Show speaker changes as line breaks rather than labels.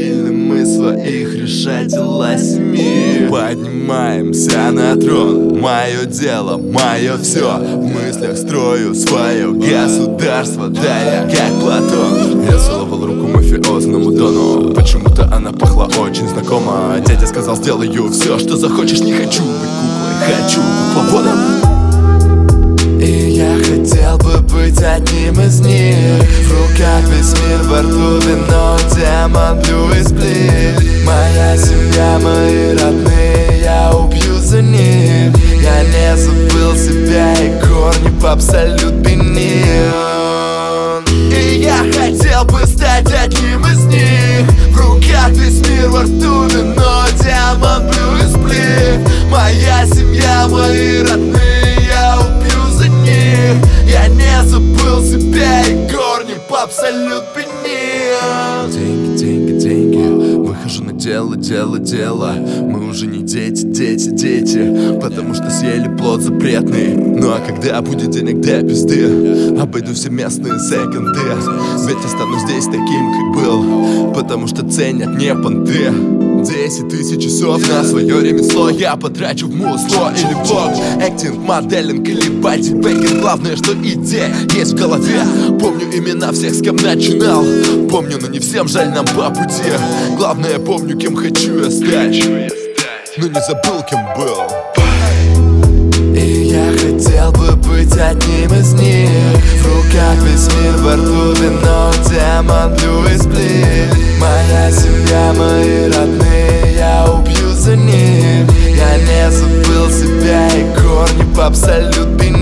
сильны мы своих решать дела семьи. Поднимаемся на трон, мое дело, мое все. В мыслях строю свое государство, да я как Платон. Я целовал руку мафиозному Дону, почему-то она пахла очень знакомо. Дядя сказал, сделаю все, что захочешь, не хочу быть куклой, хочу кукловодом. И я хотел бы быть одним из них. В руках весь мир, во рту вино, демон, блю и сплит. Моя семья, мои родные, я убью за них. Я не забыл себя и корни по абсолют бенин. И я хотел бы стать одним из них. В руках весь мир, во рту вино, демон, блю и сплит. Моя семья, мои родные, я убью за них. Я не забыл себя и корни по абсолют бенин. Деньги, деньги, деньги, выхожу на дело, дело, дело. Мы уже не дети, дети, дети, потому что съели плод запретный. Ну а когда будет денег до пизды, обойду все местные секонды. Ведь останусь здесь таким, как был, потому что ценят не понты. 10 тысяч часов на свое ремесло я потрачу в музло или блог. Актинг, моделинг или бодибейкинг. Главное, что идея есть в голове. Помню имена всех, с кем начинал. Помню, но не всем жаль нам по пути. Главное, помню, кем хочу я стать, но не забыл, кем был. И я хотел бы быть одним из них. В руках весь мир, во рту вино, демон, блю и сплит. Моя семья, мои родные, я убью за них. Я не забыл себя и корни по абсолют бенин.